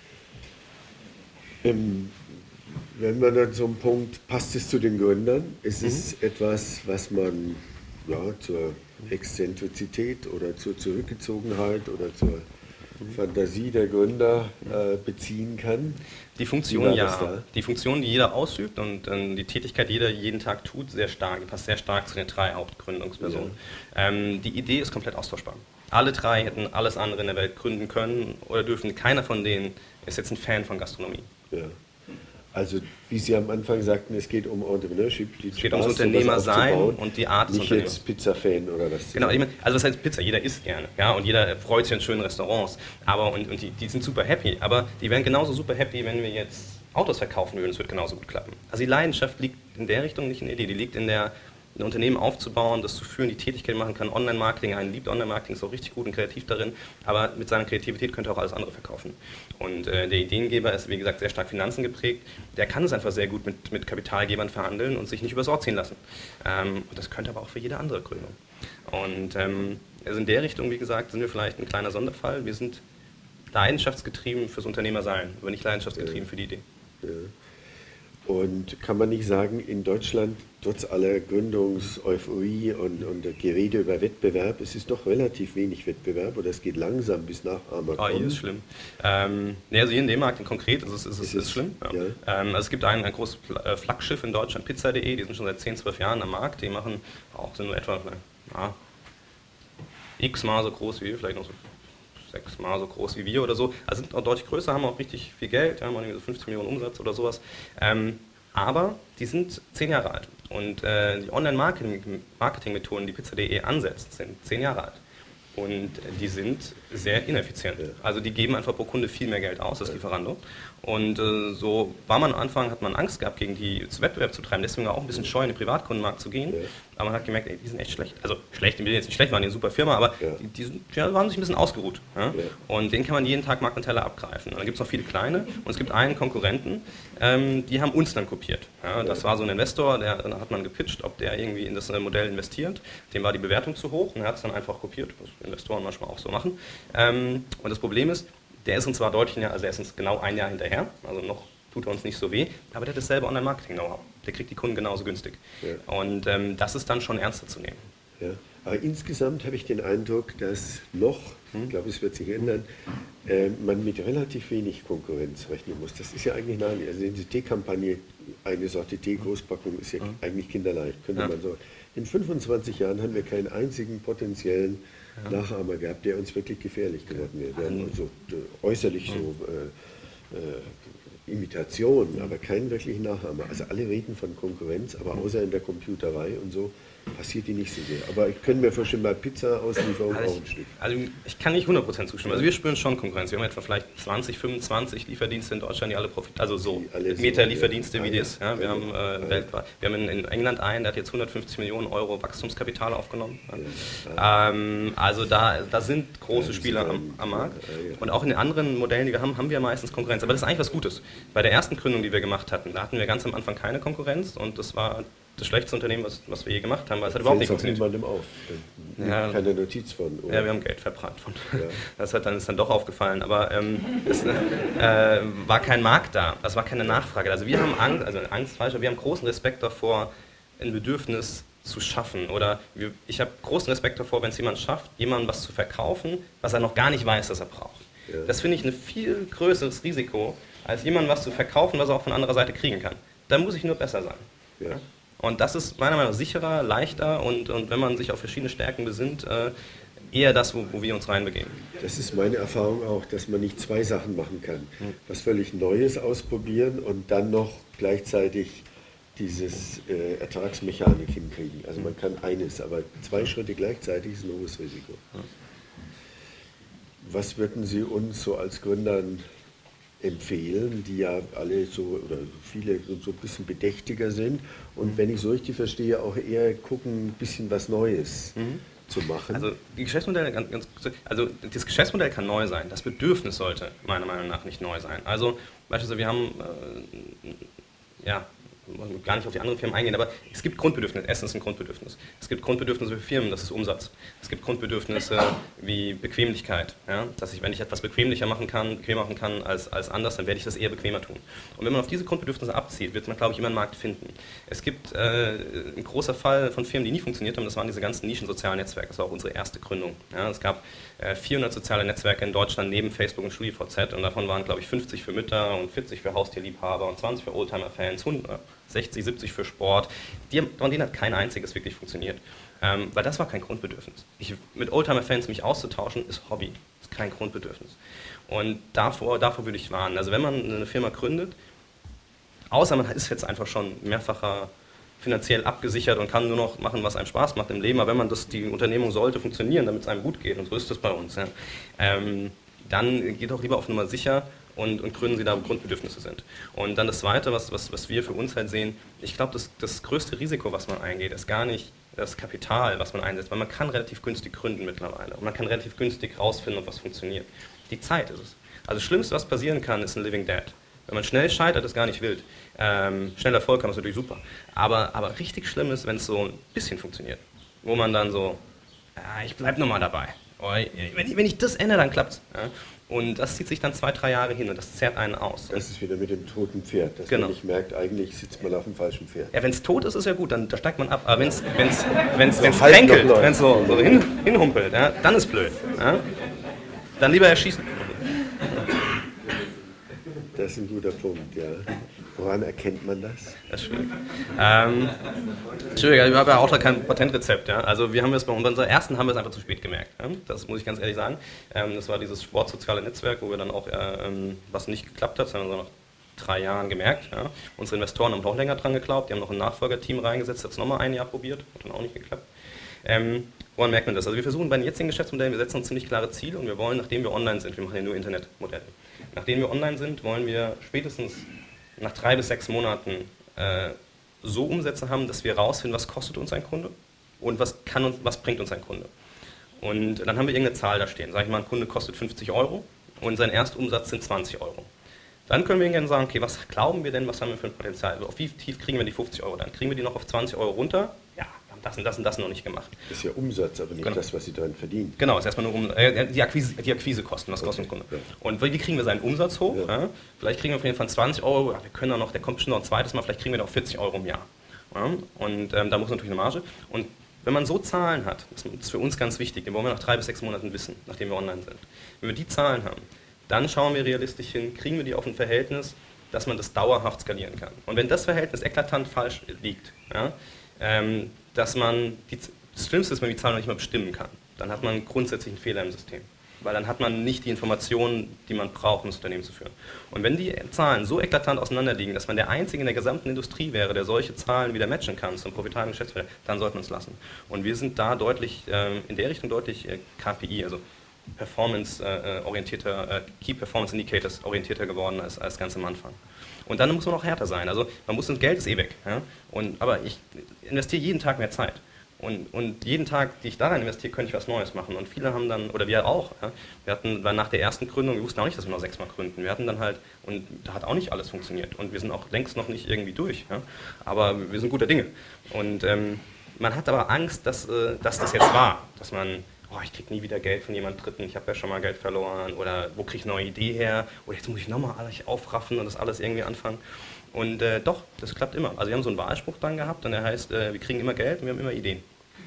Ähm, Wenn man dann so einen Punkt, passt es zu den Gründern? Ist mhm. es etwas, was man ja, zur Exzentrizität oder zur Zurückgezogenheit oder zur Fantasie der Gründer äh, beziehen kann? Die Funktion ja. Die Funktion, die jeder ausübt und äh, die Tätigkeit, die jeder jeden Tag tut, sehr stark. Die passt sehr stark zu den drei Hauptgründungspersonen. Ja. Ähm, die Idee ist komplett austauschbar. Alle drei hätten alles andere in der Welt gründen können oder dürfen. Keiner von denen ist jetzt ein Fan von Gastronomie. Ja. Also, wie Sie am Anfang sagten, es geht um Entrepreneurship. Es geht ums Unternehmer sein und die Art des Nicht jetzt Pizza-Fan oder was? Genau, ich meine, also was heißt Pizza? Jeder isst gerne, ja, und jeder freut sich an schönen Restaurants, aber und, und die, die sind super happy, aber die wären genauso super happy, wenn wir jetzt Autos verkaufen würden, es wird genauso gut klappen. Also die Leidenschaft liegt in der Richtung, nicht in der Idee, die liegt in der, ein Unternehmen aufzubauen, das zu führen, die Tätigkeit machen kann, Online-Marketing, einen liebt Online-Marketing, ist auch richtig gut und kreativ darin, aber mit seiner Kreativität könnte er auch alles andere verkaufen. Und äh, der Ideengeber ist, wie gesagt, sehr stark Finanzen geprägt, der kann es einfach sehr gut mit, mit Kapitalgebern verhandeln und sich nicht übers Ohr ziehen lassen. Ähm, und das könnte aber auch für jede andere Gründung. Und ähm, also in der Richtung, wie gesagt, sind wir vielleicht ein kleiner Sonderfall. Wir sind leidenschaftsgetrieben fürs Unternehmersein, aber nicht leidenschaftsgetrieben ja. für die Idee. Ja. Und kann man nicht sagen, in Deutschland, trotz aller Gründungseuphorie und, und der Gerede über Wettbewerb, es ist doch relativ wenig Wettbewerb oder es geht langsam bis Nachahmer kommen? Ah, hier ist schlimm. Ähm, nee, also hier in dem Markt konkret ist es, ist es, ist es schlimm. Ja. Ja. Ähm, also es gibt ein, ein großes Flaggschiff in Deutschland, Pizza punkt de, die sind schon seit zehn, zwölf Jahren am Markt, die machen auch, sind nur etwa ja, x-mal so groß wie wir, vielleicht noch so sechsmal so groß wie wir oder so. Also sind auch deutlich größer, haben auch richtig viel Geld, haben so fünfzig Millionen Umsatz oder sowas. Ähm, aber die sind zehn Jahre alt. Und äh, die Online-Marketing-Methoden, die Pizza punkt de ansetzt, sind zehn Jahre alt. Und die sind sehr ineffizient. Also die geben einfach pro Kunde viel mehr Geld aus als Lieferando. Und äh, so war man am Anfang, hat man Angst gehabt, gegen die zu Wettbewerb zu treiben. Deswegen war auch ein bisschen scheu, in den Privatkundenmarkt zu gehen. Ja. Aber man hat gemerkt, ey, die sind echt schlecht. Also schlecht, die sind jetzt nicht schlecht, waren eine super Firma, aber ja. die, die, die haben sich ein bisschen ausgeruht. Ja? Ja. Und den kann man jeden Tag Marktanteile abgreifen. Und dann gibt es noch viele kleine. Und es gibt einen Konkurrenten, ähm, die haben uns dann kopiert. Ja? Das war so ein Investor, der, dann hat man gepitcht, ob der irgendwie in das Modell investiert. Dem war die Bewertung zu hoch und er hat es dann einfach kopiert, was Investoren manchmal auch so machen. Ähm, und das Problem ist, der ist uns zwar deutlich, also er ist uns genau ein Jahr hinterher, also noch tut er uns nicht so weh, aber der hat dasselbe Online-Marketing-Know-how. Der kriegt die Kunden genauso günstig. Ja. Und ähm, das ist dann schon ernster zu nehmen. Ja. Aber insgesamt habe ich den Eindruck, dass noch, hm? ich glaube, es wird sich ändern, äh, man mit relativ wenig Konkurrenz rechnen muss. Das ist ja eigentlich naheliegend. Also die Teekampagne, eine Sorte Tee-Großpackung ist ja hm. eigentlich kinderleicht, könnte ja. man so. In fünfundzwanzig Jahren haben wir keinen einzigen potenziellen ja. Nachahmer gehabt, der uns wirklich gefährlich geworden wäre. Wir haben also äh, äußerlich hm. so äh, äh, Imitationen, aber keinen wirklichen Nachahmer. Also alle reden von Konkurrenz, aber außer in der Computerei und so passiert die nicht so sehr. Aber ich könnte mir vorstellen, bei Pizza-Auslieferung also auch ein Stück. Also ich kann nicht hundert Prozent zustimmen. Also wir spüren schon Konkurrenz. Wir haben etwa vielleicht zwanzig, fünfundzwanzig Lieferdienste in Deutschland, die alle profitieren. Also so Meta-Lieferdienste so, wie ja. das. Ja, wir, ja. haben, äh, ja. weltweit, wir haben in, in England einen, der hat jetzt hundertfünfzig Millionen Euro Wachstumskapital aufgenommen. Ja. Ähm, also da, da sind große ja, Spieler am, am Markt. Und auch in den anderen Modellen, die wir haben, haben wir meistens Konkurrenz. Aber das ist eigentlich was Gutes. Bei der ersten Gründung, die wir gemacht hatten, da hatten wir ganz am Anfang keine Konkurrenz und das war das schlechteste Unternehmen, was, was wir je gemacht haben, weil es hat überhaupt nicht funktioniert. Niemandem auf. Ja, keine Notiz von. Oder? Ja, wir haben Geld verbrannt von. Ja. Das hat dann, ist dann doch aufgefallen, aber ähm, es äh, war kein Markt da, es war keine Nachfrage. Also wir haben Angst, also Angst falsch, aber wir haben großen Respekt davor, ein Bedürfnis zu schaffen. Oder wir, ich habe großen Respekt davor, wenn es jemand schafft, jemandem was zu verkaufen, was er noch gar nicht weiß, dass er braucht. Ja. Das finde ich ein viel größeres Risiko, als jemandem was zu verkaufen, was er auch von anderer Seite kriegen kann. Da muss ich nur besser sein. Ja. Und das ist meiner Meinung nach sicherer, leichter und, und wenn man sich auf verschiedene Stärken besinnt, äh, eher das, wo, wo wir uns reinbegeben. Das ist meine Erfahrung auch, dass man nicht zwei Sachen machen kann. Was völlig Neues ausprobieren und dann noch gleichzeitig dieses äh, Ertragsmechanik hinkriegen. Also man kann eines, aber zwei Schritte gleichzeitig ist ein hohes Risiko. Was würden Sie uns so als Gründern empfehlen, die ja alle so oder viele so ein bisschen bedächtiger sind und wenn ich so richtig verstehe, auch eher gucken, ein bisschen was Neues mhm. zu machen? Also die Geschäftsmodelle, ganz, ganz, also das Geschäftsmodell kann neu sein, das Bedürfnis sollte meiner Meinung nach nicht neu sein. Also beispielsweise wir haben, äh, ja, gar nicht auf die anderen Firmen eingehen, aber es gibt Grundbedürfnisse. Essen ist ein Grundbedürfnis. Es gibt Grundbedürfnisse für Firmen, das ist Umsatz. Es gibt Grundbedürfnisse wie Bequemlichkeit. Ja? Dass ich, wenn ich etwas bequemlicher machen kann, bequemer machen kann als, als anders, dann werde ich das eher bequemer tun. Und wenn man auf diese Grundbedürfnisse abzielt, wird man, glaube ich, immer einen Markt finden. Es gibt äh, ein großer Fall von Firmen, die nie funktioniert haben, das waren diese ganzen Nischen-sozialen Netzwerke. Das war auch unsere erste Gründung. Ja? Es gab äh, vierhundert soziale Netzwerke in Deutschland neben Facebook und StudiVZ und davon waren, glaube ich, fünfzig für Mütter und vierzig für Haustierliebhaber und zwanzig für Oldtimer-Fans, sechzig, siebzig für Sport. Die, von denen hat kein einziges wirklich funktioniert. Ähm, weil das war kein Grundbedürfnis. Ich, mit Oldtimer-Fans mich auszutauschen, ist Hobby, ist kein Grundbedürfnis. Und davor, davor würde ich warnen. Also wenn man eine Firma gründet, außer man ist jetzt einfach schon mehrfacher finanziell abgesichert und kann nur noch machen, was einem Spaß macht im Leben, aber wenn man das, die Unternehmung sollte funktionieren, damit es einem gut geht, und so ist das bei uns, ja, ähm, dann geht auch lieber auf Nummer sicher und, und gründen Sie da, wo Grundbedürfnisse sind. Und dann das Zweite, was, was, was wir für uns halt sehen, ich glaube, das, das größte Risiko, was man eingeht, ist gar nicht das Kapital, was man einsetzt, weil man kann relativ günstig gründen mittlerweile und man kann relativ günstig rausfinden, ob was funktioniert. Die Zeit ist es. Also das Schlimmste, was passieren kann, ist ein Living Dead. Wenn man schnell scheitert, ist gar nicht wild. Ähm, schnell Erfolg haben ist natürlich super. Aber, aber richtig schlimm ist, wenn es so ein bisschen funktioniert. Wo man dann so, ja, ich bleib nochmal dabei. Wenn ich, wenn ich das ändere, dann klappt's. Ja? Und das zieht sich dann zwei, drei Jahre hin und das zerrt einen aus. Das ist wieder mit dem toten Pferd, dass genau. man nicht merkt, eigentlich sitzt man auf dem falschen Pferd. Ja, wenn es tot ist, ist ja gut, dann da steigt man ab. Aber wenn es wenn's, wenn's, wenn's kränkelt, wenn es so, so hin, hinhumpelt, ja, dann ist blöd. Ja? Dann lieber erschießen. Das ist ein guter Punkt, ja. Woran erkennt man das? Das ist schwierig. Ähm, schwierig, wir haben ja auch da kein Patentrezept. Ja? Also wir haben es bei unserer ersten haben wir es einfach zu spät gemerkt. Ja? Das muss ich ganz ehrlich sagen. Ähm, das war dieses sportsoziale Netzwerk, wo wir dann auch, äh, was nicht geklappt hat, sondern so nach drei Jahren gemerkt. Ja? Unsere Investoren haben noch länger dran geglaubt, die haben noch ein Nachfolgerteam reingesetzt, hat es nochmal ein Jahr probiert, hat dann auch nicht geklappt. Ähm, woran merkt man das? Also wir versuchen bei den jetzigen Geschäftsmodellen, wir setzen uns ziemlich klare Ziele und wir wollen, nachdem wir online sind, wir machen ja nur Internetmodelle, nachdem wir online sind, wollen wir spätestens nach drei bis sechs Monaten äh, so Umsätze haben, dass wir rausfinden, was kostet uns ein Kunde und was, kann uns, was bringt uns ein Kunde. Und dann haben wir irgendeine Zahl da stehen. Sag ich mal, ein Kunde kostet fünfzig Euro und sein Erstumsatz sind zwanzig Euro. Dann können wir gerne sagen, okay, was glauben wir denn, was haben wir für ein Potenzial? Also auf wie tief kriegen wir die fünfzig Euro dann? Kriegen wir die noch auf zwanzig Euro runter? Ja, wir haben das und das und das noch nicht gemacht. Das ist ja Umsatz, aber nicht genau. das, was Sie daran verdienen. Genau, es ist erstmal nur um äh, die, Akquise, die Akquisekosten, was kostet okay. ein Kunde. Ja. Und wie kriegen wir seinen Umsatz hoch? Ja. Ja? Vielleicht kriegen wir auf jeden Fall zwanzig Euro, ja, wir können da noch, der kommt bestimmt noch ein zweites Mal, vielleicht kriegen wir da auch vierzig Euro im Jahr. Ja? Und ähm, da muss natürlich eine Marge. Und wenn man so Zahlen hat, das ist für uns ganz wichtig, den wollen wir nach drei bis sechs Monaten wissen, nachdem wir online sind. Wenn wir die Zahlen haben, dann schauen wir realistisch hin, kriegen wir die auf ein Verhältnis, dass man das dauerhaft skalieren kann. Und wenn das Verhältnis eklatant falsch liegt, ja, ähm, dass man, die, das Schlimmste ist, wenn man die Zahlen noch nicht mal bestimmen kann, dann hat man grundsätzlich einen Fehler im System. Weil dann hat man nicht die Informationen, die man braucht, um das Unternehmen zu führen. Und wenn die Zahlen so eklatant auseinanderliegen, dass man der Einzige in der gesamten Industrie wäre, der solche Zahlen wieder matchen kann zum profitablen Geschäftsmodell, dann sollte man es lassen. Und wir sind da deutlich, äh, in der Richtung deutlich äh, K P I, also Performance-orientierter, äh, Key Performance Indicators orientierter geworden als, als ganz am Anfang. Und dann muss man auch härter sein. Also man muss, das Geld ist eh weg. Ja? Und, aber ich investiere jeden Tag mehr Zeit. Und, und jeden Tag, die ich daran investiere, könnte ich was Neues machen. Und viele haben dann, oder wir auch, ja? Wir hatten, weil nach der ersten Gründung, wir wussten auch nicht, dass wir noch sechsmal gründen. Wir hatten dann halt, und da hat auch nicht alles funktioniert. Und wir sind auch längst noch nicht irgendwie durch. Ja? Aber wir sind guter Dinge. Und ähm, man hat aber Angst, dass, äh, dass das jetzt war. Dass man, oh, ich kriege nie wieder Geld von jemand Dritten, ich habe ja schon mal Geld verloren, oder wo kriege ich eine neue Idee her, oder jetzt muss ich nochmal alles aufraffen und das alles irgendwie anfangen. Und äh, doch, das klappt immer. Also wir haben so einen Wahlspruch dann gehabt und der heißt, äh, wir kriegen immer Geld und wir haben immer Ideen.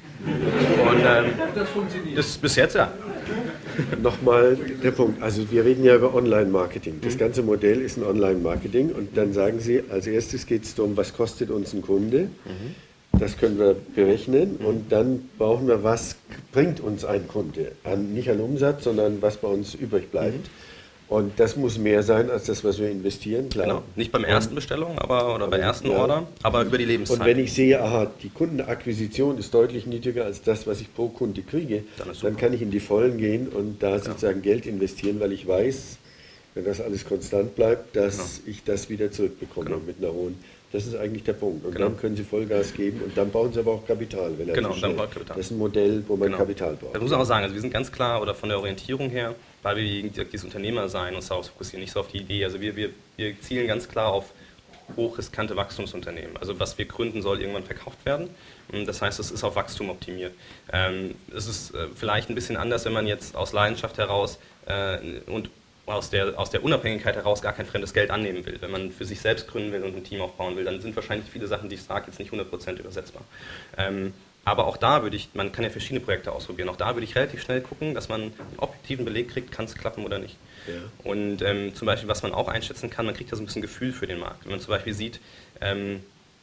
Und ähm, das funktioniert. Das bis jetzt ja. Nochmal der Punkt, also wir reden ja über Online-Marketing. Das ganze Modell ist ein Online-Marketing und dann sagen Sie, als erstes geht es darum, was kostet uns ein Kunde. Mhm. Das können wir berechnen und dann brauchen wir, was bringt uns ein Kunde, an, nicht an Umsatz, sondern was bei uns übrig bleibt. Und das muss mehr sein als das, was wir investieren, klar. Genau. Nicht beim ersten Bestellung, aber oder bei ersten ja. Order, aber über die Lebenszeit. Und wenn ich sehe, aha, die Kundenakquisition ist deutlich niedriger als das, was ich pro Kunde kriege, Dann ist dann super. kann ich in die Vollen gehen und da sozusagen Geld investieren, weil ich weiß, wenn das alles konstant bleibt, dass Genau. ich das wieder zurückbekomme Genau. mit einer hohen. Das ist eigentlich der Punkt. Und Genau. dann können Sie Vollgas geben und dann brauchen Sie aber auch Kapital. Relativ Genau, dann schnell. braucht Kapital. Das ist ein Modell, wo man Genau. Kapital braucht. Das muss man auch sagen, also wir sind ganz klar, oder von der Orientierung her, weil wir wie gesagt, dieses Unternehmer sein uns darauf fokussieren, nicht so auf die Idee. Also wir, wir, wir zielen ganz klar auf hochriskante Wachstumsunternehmen. Also was wir gründen, soll irgendwann verkauft werden. Das heißt, es ist auf Wachstum optimiert. Ähm, es ist äh, vielleicht ein bisschen anders, wenn man jetzt aus Leidenschaft heraus äh, und aus der, aus der Unabhängigkeit heraus gar kein fremdes Geld annehmen will. Wenn man für sich selbst gründen will und ein Team aufbauen will, dann sind wahrscheinlich viele Sachen, die ich sage, jetzt nicht hundert Prozent übersetzbar. Ähm, aber auch da würde ich, man kann ja verschiedene Projekte ausprobieren, auch da würde ich relativ schnell gucken, dass man einen objektiven Beleg kriegt, kann es klappen oder nicht. Ja. Und ähm, zum Beispiel, was man auch einschätzen kann, man kriegt da so ein bisschen Gefühl für den Markt. Wenn man zum Beispiel sieht, ähm,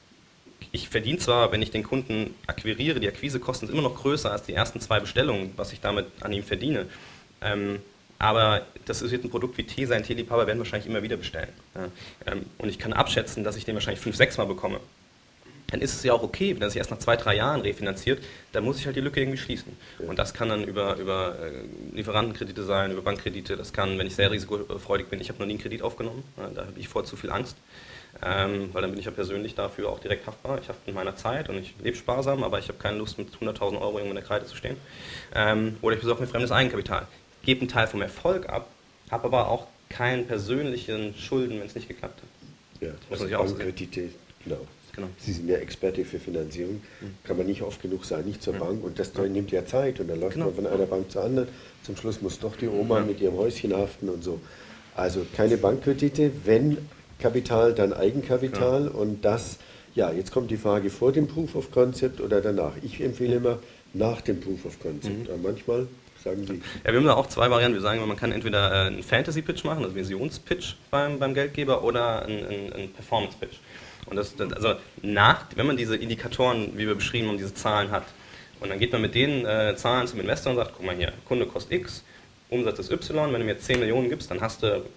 ich verdiene zwar, wenn ich den Kunden akquiriere, die Akquisekosten sind immer noch größer als die ersten zwei Bestellungen, was ich damit an ihm verdiene. Ähm, aber das ist jetzt ein Produkt wie Tee, sein Teeliebhaber werden wahrscheinlich immer wieder bestellen. Ja. Ähm, und ich kann abschätzen, dass ich den wahrscheinlich fünf, sechs Mal bekomme. Dann ist es ja auch okay, wenn er sich erst nach zwei, drei Jahren refinanziert, dann muss ich halt die Lücke irgendwie schließen. Ja. Und das kann dann über, über äh, Lieferantenkredite sein, über Bankkredite, das kann, wenn ich sehr risikofreudig bin, ich habe noch nie einen Kredit aufgenommen, ja, da habe ich vor zu viel Angst. Ähm, weil dann bin ich ja persönlich dafür auch direkt haftbar. Ich hafte mit meiner Zeit und ich lebe sparsam, aber ich habe keine Lust, mit hunderttausend Euro irgendwo in der Kreide zu stehen. Ähm, oder ich besorge mir fremdes Eigenkapital. Gebe einen Teil vom Erfolg ab, habe aber auch keinen persönlichen Schulden, wenn es nicht geklappt hat. Ja, muss also man sich auch Bankkredite, genau. Genau. Sie sind ja Experte für Finanzierung, kann man nicht oft genug sein, nicht zur Mhm. Bank und das nimmt ja Zeit und dann läuft Genau. man von einer Bank zur anderen. Zum Schluss muss doch die Oma Ja. mit ihrem Häuschen haften und so. Also keine Bankkredite, wenn Kapital, dann Eigenkapital und das, ja, jetzt kommt die Frage vor dem Proof of Concept oder danach. Ich empfehle immer nach dem Proof of Concept, aber manchmal sagen Sie. Ja, wir haben da auch zwei Varianten. Wir sagen, immer, man kann entweder äh, einen Fantasy-Pitch machen, also einen Visionspitch beim, beim Geldgeber, oder einen, einen, einen Performance-Pitch. Und das, das, also nach, wenn man diese Indikatoren, wie wir beschrieben haben, diese Zahlen hat, und dann geht man mit den äh, Zahlen zum Investor und sagt, guck mal hier, Kunde kostet X, Umsatz ist Y, wenn du mir zehn Millionen gibst, dann hast du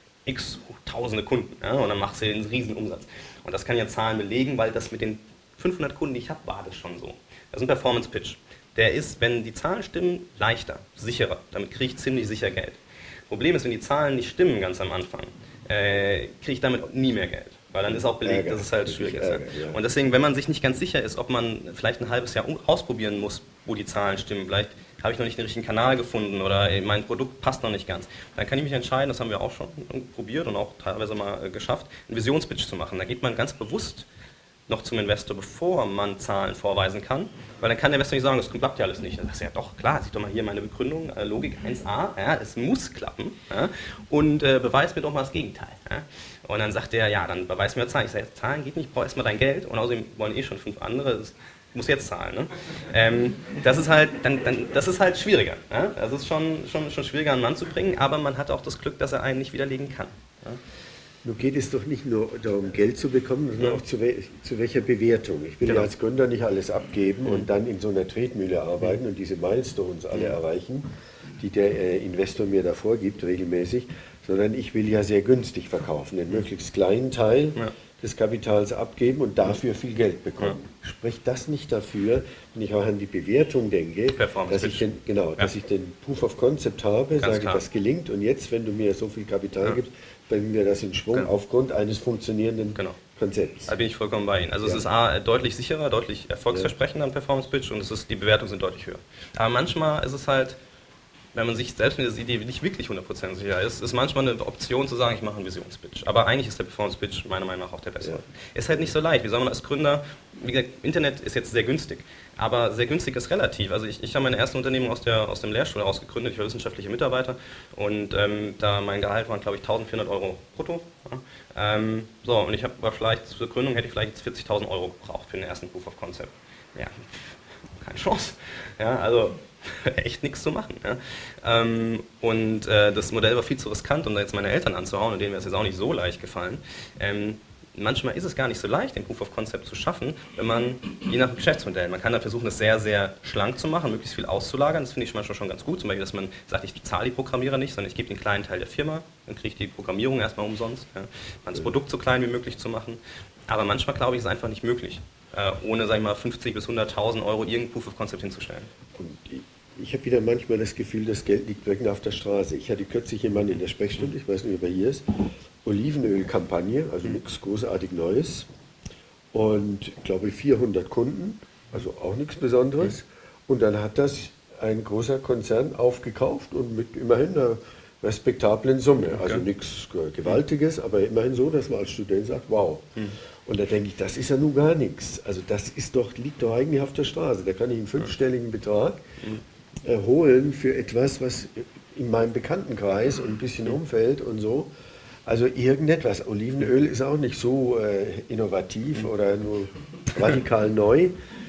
X tausende Kunden, ja, und dann machst du einen riesen Umsatz. Und das kann ja Zahlen belegen, weil das mit den fünfhundert Kunden, die ich habe, war das schon so. Das ist ein Performance-Pitch. Der ist, wenn die Zahlen stimmen, leichter, sicherer. Damit kriege ich ziemlich sicher Geld. Problem ist, wenn die Zahlen nicht stimmen ganz am Anfang, äh, kriege ich damit nie mehr Geld. Weil dann ist auch belegt, Ärger, dass es halt schwierig ist. Ärger, ja. Und deswegen, wenn man sich nicht ganz sicher ist, ob man vielleicht ein halbes Jahr ausprobieren muss, wo die Zahlen stimmen, vielleicht habe ich noch nicht den richtigen Kanal gefunden oder mein Produkt passt noch nicht ganz, dann kann ich mich entscheiden, das haben wir auch schon probiert und auch teilweise mal geschafft, einen Visionspitch zu machen. Da geht man ganz bewusst noch zum Investor, bevor man Zahlen vorweisen kann, weil dann kann der Investor nicht sagen, das klappt ja alles nicht. Dann sagst du, ja doch, klar, sieh doch mal hier meine Begründung, äh, Logik eins a, ja, es muss klappen, ja, und äh, beweis mir doch mal das Gegenteil. Ja. Und dann sagt der, ja, dann beweis mir Zahlen. Ich sage, Zahlen geht nicht, ich brauche erstmal dein Geld und außerdem wollen eh schon fünf andere, das muss jetzt zahlen. Ne? Ähm, das ist halt, dann, dann, das ist halt schwieriger. Ja? Das ist schon, schon, schon schwieriger, einen Mann zu bringen, aber man hat auch das Glück, dass er einen nicht widerlegen kann. Ja? Nun geht es doch nicht nur darum, Geld zu bekommen, sondern Ja. auch zu, we zu welcher Bewertung. Ich will Genau. ja als Gründer nicht alles abgeben Mhm. und dann in so einer Tretmühle arbeiten und diese Milestones alle erreichen, die der äh, Investor mir da vorgibt, regelmäßig, sondern ich will ja sehr günstig verkaufen, einen möglichst kleinen Teil Ja. des Kapitals abgeben und dafür viel Geld bekommen. Spricht das nicht dafür, wenn ich auch an die Bewertung denke, Performance dass ich, Pitch. den, genau, Ja. dass ich den Proof of Concept habe, sage, klar. das gelingt und jetzt, wenn du mir so viel Kapital Ja. gibst, bringen wir das in Schwung Genau. aufgrund eines funktionierenden Genau. Konzepts. Da bin ich vollkommen bei Ihnen. Also Ja. es ist A, deutlich sicherer, deutlich erfolgsversprechender, ein Performance-Pitch, und es ist, die Bewertungen sind deutlich höher. Aber manchmal ist es halt, wenn man sich selbst mit dieser Idee nicht wirklich hundert Prozent sicher ist, ist manchmal eine Option zu sagen, ich mache einen Visionspitch. Aber eigentlich ist der Performance-Pitch meiner Meinung nach auch der bessere. Ja. Ist halt nicht so leicht. Wie soll man als Gründer, wie gesagt, Internet ist jetzt sehr günstig, aber sehr günstig ist relativ. Also ich, ich habe meine erste Unternehmung aus, der, aus dem Lehrstuhl heraus gegründet, ich war wissenschaftlicher Mitarbeiter und ähm, da mein Gehalt waren, glaube ich, eintausendvierhundert Euro brutto. Ja. Ähm, so, und ich habe vielleicht zur Gründung hätte ich vielleicht vierzigtausend Euro gebraucht für den ersten Proof of Concept. Ja, keine Chance. Ja, also echt nichts zu machen. Ja. Ähm, und äh, das Modell war viel zu riskant, um da jetzt meine Eltern anzuhauen, und denen wäre es jetzt auch nicht so leicht gefallen. Ähm, manchmal ist es gar nicht so leicht, den Proof of Concept zu schaffen, wenn man, je nach Geschäftsmodell, man kann dann versuchen, das sehr, sehr schlank zu machen, möglichst viel auszulagern. Das finde ich manchmal schon ganz gut, zum Beispiel, dass man sagt, ich zahle die Programmierer nicht, sondern ich gebe den kleinen Teil der Firma, dann kriege ich die Programmierung erstmal umsonst, ja. Man das Produkt so klein wie möglich zu machen. Aber manchmal, glaube ich, ist es einfach nicht möglich, äh, ohne, sag ich mal, fünfzig bis hunderttausend Euro irgendein Proof of Concept hinzustellen. Und ich ich habe wieder manchmal das Gefühl, das Geld liegt wirklich auf der Straße. Ich hatte kürzlich jemanden in der Sprechstunde, ich weiß nicht, ob er hier ist, Olivenölkampagne, also nichts großartig Neues. Und ich glaube vierhundert Kunden, also auch nichts Besonderes. Und dann hat das ein großer Konzern aufgekauft und mit immerhin einer respektablen Summe. Also Okay. nichts Gewaltiges, aber immerhin so, dass man als Student sagt, wow. Und da denke ich, das ist ja nun gar nichts. Also das ist doch, liegt doch eigentlich auf der Straße. Da kann ich einen fünfstelligen Betrag äh, holen für etwas, was in meinem Bekanntenkreis und ein bisschen Umfeld und so. Also irgendetwas. Olivenöl ist auch nicht so äh, innovativ oder nur radikal neu.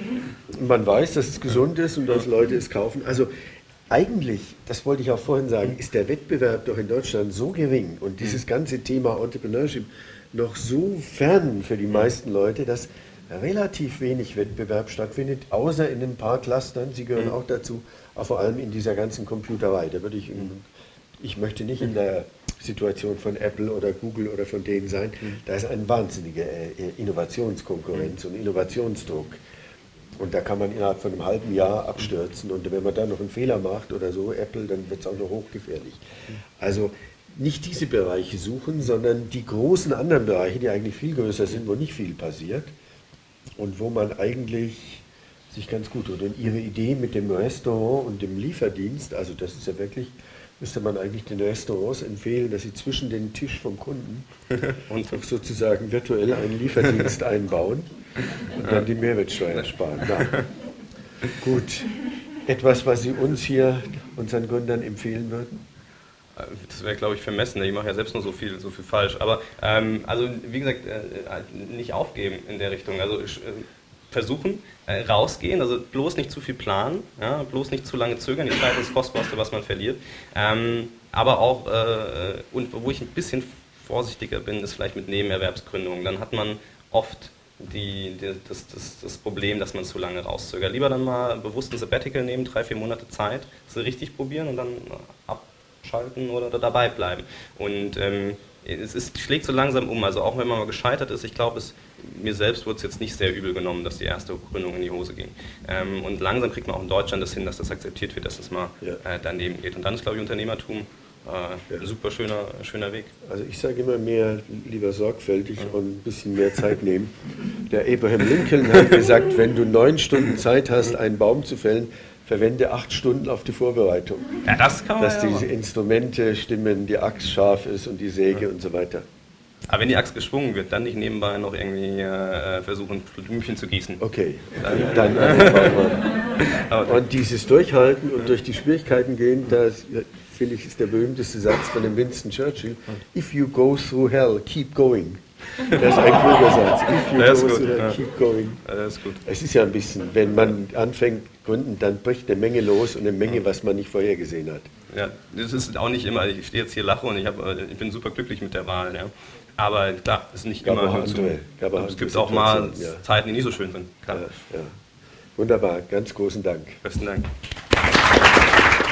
Man weiß, dass es gesund ist und dass Leute es kaufen. Also eigentlich, das wollte ich auch vorhin sagen, ist der Wettbewerb doch in Deutschland so gering und dieses ganze Thema Entrepreneurship noch so fern für die meisten Leute, dass relativ wenig Wettbewerb stattfindet, außer in ein paar Clustern, Sie gehören auch dazu, aber vor allem in dieser ganzen Computerei. Da würde ich, ich möchte nicht in der Situation von Apple oder Google oder von denen sein. Da ist eine wahnsinnige äh, Innovationskonkurrenz und Innovationsdruck. Und da kann man innerhalb von einem halben Jahr abstürzen. Und wenn man dann noch einen Fehler macht oder so, Apple, dann wird es auch noch hochgefährlich. Also nicht diese Bereiche suchen, sondern die großen anderen Bereiche, die eigentlich viel größer sind, wo nicht viel passiert und wo man eigentlich sich ganz gut tut. Und Ihre Idee mit dem Restaurant und dem Lieferdienst, also das ist ja wirklich, müsste man eigentlich den Restaurants empfehlen, dass sie zwischen den Tisch vom Kunden und doch sozusagen virtuell einen Lieferdienst einbauen und dann die Mehrwertsteuer sparen. Na, gut. Etwas, was Sie uns hier, unseren Gründern empfehlen würden? Das wäre, glaube ich, vermessen. Ich mache ja selbst nur so viel, so viel falsch. Aber ähm, also wie gesagt, äh, nicht aufgeben in der Richtung. Also äh, versuchen, äh, rausgehen, also bloß nicht zu viel planen, ja, bloß nicht zu lange zögern. Die Zeit ist das Kostbarste, was man verliert. Ähm, aber auch, äh, und wo ich ein bisschen vorsichtiger bin, ist vielleicht mit Nebenerwerbsgründungen. Dann hat man oft die, die, das, das, das Problem, dass man zu lange rauszögert. Lieber dann mal bewusst ein Sabbatical nehmen, drei, vier Monate Zeit, das richtig probieren und dann abschalten oder dabei bleiben. Und ähm, es ist, schlägt so langsam um, also auch wenn man mal gescheitert ist, ich glaube, es, mir selbst wurde es jetzt nicht sehr übel genommen, dass die erste Gründung in die Hose ging. Ähm, und langsam kriegt man auch in Deutschland das hin, dass das akzeptiert wird, dass das mal ja. äh, daneben geht. Und dann ist, glaube ich, Unternehmertum äh, ja. ein super schöner, schöner Weg. Also ich sage immer mehr, lieber sorgfältig ja. und ein bisschen mehr Zeit nehmen. Der Abraham Lincoln hat gesagt, wenn du neun Stunden Zeit hast, einen Baum zu fällen, verwende acht Stunden auf die Vorbereitung. Ja, das kann man Dass ja diese Instrumente stimmen, die Axt scharf ist und die Säge ja. und so weiter. Aber wenn die Axt geschwungen wird, dann nicht nebenbei noch irgendwie äh, versuchen, Blümchen zu gießen. Okay, dann, dann und dieses Durchhalten und durch die Schwierigkeiten gehen, das finde ich ist der berühmteste Satz von dem Winston Churchill. If you go through hell, keep going. Das ist ein kluger Satz. If you das go ist gut. through hell, Ja. keep going. Das ist gut. Es ist ja ein bisschen, wenn man anfängt gründen, dann bricht eine Menge los und eine Menge, was man nicht vorhergesehen hat. Ja, das ist auch nicht immer, ich stehe jetzt hier, lache und ich, hab, ich bin super glücklich mit der Wahl. Ja. Aber klar, es ist nicht Gab immer auch nur andere, zu. gab auch Es gibt andere auch mal Situationen, ja. Zeiten, die nicht so schön sind. Klar. Ja, ja. Wunderbar, ganz großen Dank. Besten Dank.